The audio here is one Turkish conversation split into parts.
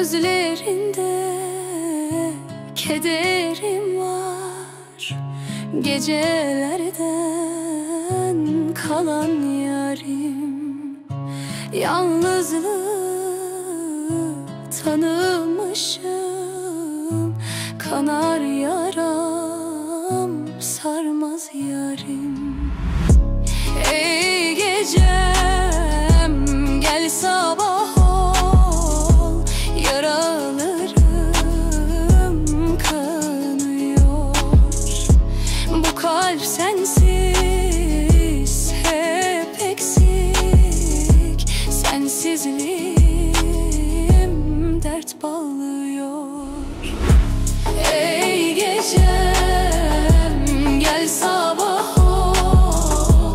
Gözlerinde kederim var, gecelerden kalan yarim. Yalnızlığı tanımışım, kanar yaram, sarmaz yarim. Ey gecem, gel sabah ol, yaralarım kanıyor. Bu kalp sensiz hep eksik, sensizliğim dert bağlıyor. Ey gecem, gel sabah ol,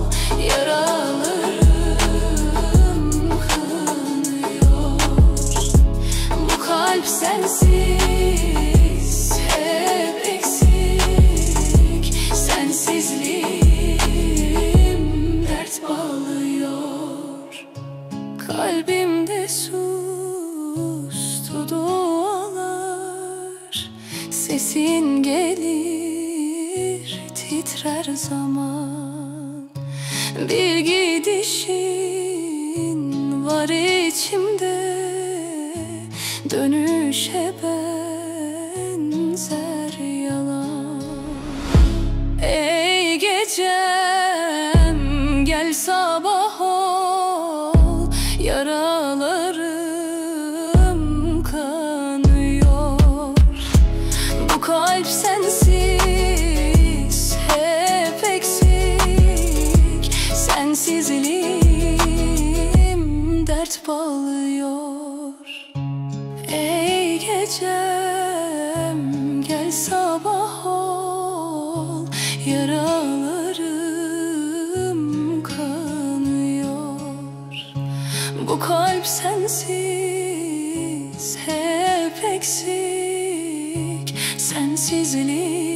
yaralarım kanıyor. Bu kalp sensiz hep eksik, sensizliğim dert bağlıyor. Kalbimde sustu dualar, sesin gelir titrer zaman. Bir gidişin var içimde, dönüşe benzer yalan. Ey gecem, gel sabah ol, yaralarım kanıyor. Bu kalp sensiz hep eksik, sensizliğim dert bağlıyor. Ey gecem, gel sabah ol, yaralarım kanıyor. Bu kalp sensiz hep eksik, sensizliğim